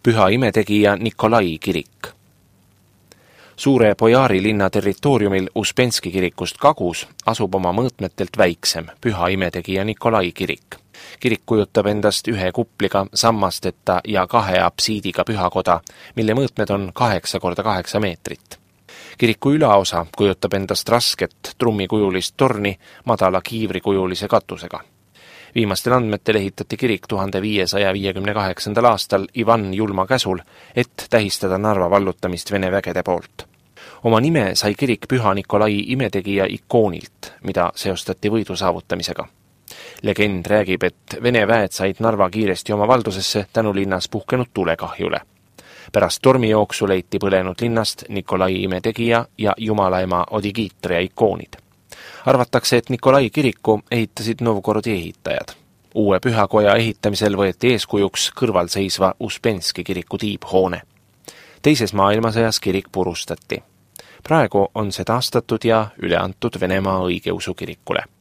Püha imetegija Nikolai kirik. Suure Bojari linna territooriumil Uspenski kirikust kagus asub oma mõõtmetelt väiksem Püha imetegija Nikolai kirik. Kirik kujutab endast ühe kupliga, sammasteta ja 2 apsiidiga pühakoda, mille mõõtmed on 8 × 8 meetrit. Kiriku ülaosa kujutab endast rasket trummikujulist torni madala kiivrikujulise katusega. Viimastel andmetel ehitati kirik 1558. aastal Ivan Julma käsul, et tähistada Narva vallutamist Vene vägede poolt. Oma nime sai kirik Püha Nikolai imetegija ikoonilt, mida seostati võidu saavutamisega. Legend räägib, et Vene väed said Narva kiiresti oma valdusesse tänu linnas puhkenud tulekahjule. Pärast tormijooksu leiti põlenud linnast Nikolai imetegija ja jumalaema Odigiitria ikoonid. Arvatakse, et Nikolai kiriku ehitasid Novgorodi ehitajad. Uue pühakoja ehitamisel võeti eeskujuks kõrvalseisva Uspenski kiriku tiibhoone. Teises maailmasõjas kirik purustati. Praegu on see taastatud ja üle antud Venemaa õigeusu kirikule.